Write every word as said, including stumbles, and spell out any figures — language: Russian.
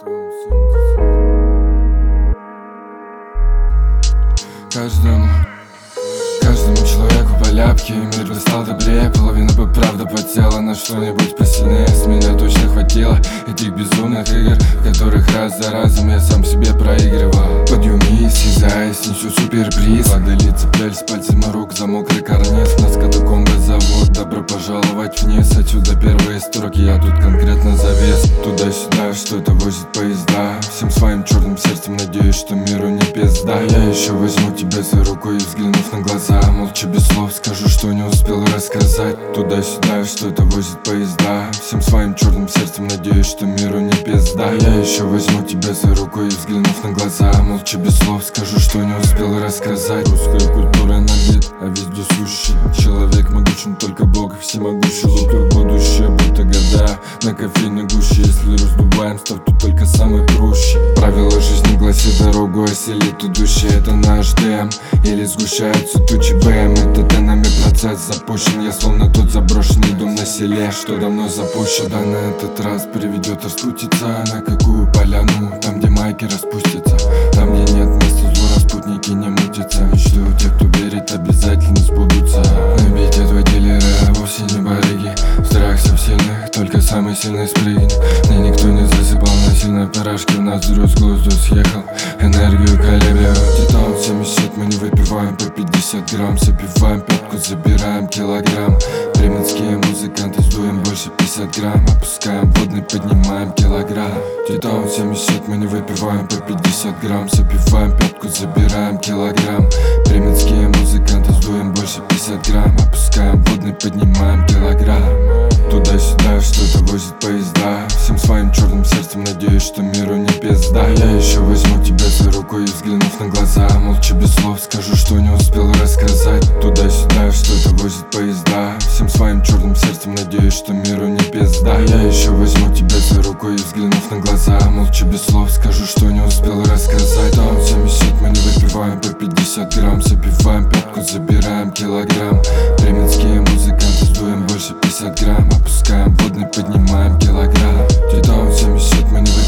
Каждому, каждому человеку по ляпке, и мир бы стал добрее. Половина бы правда потела на что-нибудь посильнее. С меня точно хватило этих безумных игр, в которых раз за разом я сам себе проигрывал. Подъюми, съезжаясь, несу суперприз. Благо цеплялись пальцами рук за мокрый карниз. Нас катакомбы зовут, добро пожаловать вниз. Отсюда первые строки, я тут конкретно завес. Туда-сюда что-то возит поезда. Всем своим черным сердцем надеюсь, что миру не пизда. Я еще возьму тебя за руку и, взглянув на глаза, молча без слов скажу, что не успел рассказать. Туда-сюда что-то возит поезда. Всем своим черным сердцем надеюсь, что миру не пизда. Я еще возьму тебя за руку и, взглянув на глаза, молча без слов скажу, что не успел рассказать. Русская культура на бит, а вездесущий человек могучен, только Бог всемогущий. Лука в будущее, будто года на кофейной гуще. Если раздуваем, став тут только самый прущий. Правила жизни гласит, дорогу осилит идущий. Это наш ДМ, или сгущаются тучи БМ. Это нами процесс запущен. Я словно тот заброшенный дом на селе, что давно запущен. Да на этот раз приведет распутиться. На какую поляну? Там, где майки распустятся. Там, где нет места злу, распутники не мутятся. Мечты у тех, кто верит, обязательно сбудутся. Но ведь этого дилера вовсе не барыги. Страх со сильных, только самый сильный спрыгнет. Мне никто не засыпал на сильной поражке. В нас взрыв с глузду съехал, энергию колебля. Титан семьдесят, мы не выпиваем по пятьдесят грамм. Забиваем пятку, забираем килограмм. Бременские музыканты, сдуем больше пятьдесят грамм. Опускаем водный, поднимаем килограмм. Титан семьдесят, мы не выпиваем по пятьдесят грамм. Забиваем пятку, забираем килограмм. Бременские музыканты, сдуем больше пятьдесят грамм. Опускаем водный, поднимаем килограмм. Туда-сюда что-то возит поезда. Всем своим черным сердцем надеюсь, что миру не пизда. Я еще возьму тебя за руку и, взглянув на глаза, молча без слов скажу, что не успел рассказать. Туда-сюда что-то возит поезда. Всем своим черным сердцем надеюсь, что миру не пизда. Я еще возьму тебя за руку и, взглянув на глаза, молча без слов скажу, что не успел рассказать. Там семьдесят, мы не выпиваем по пятьдесят грамм. Забиваем пятку, забираем килограмм. Бременские музыканты, сдуем больше пятьдесят грамм. Опускаем водный, поднимаем килограмм. Титан семьдесят, мы не выпиваем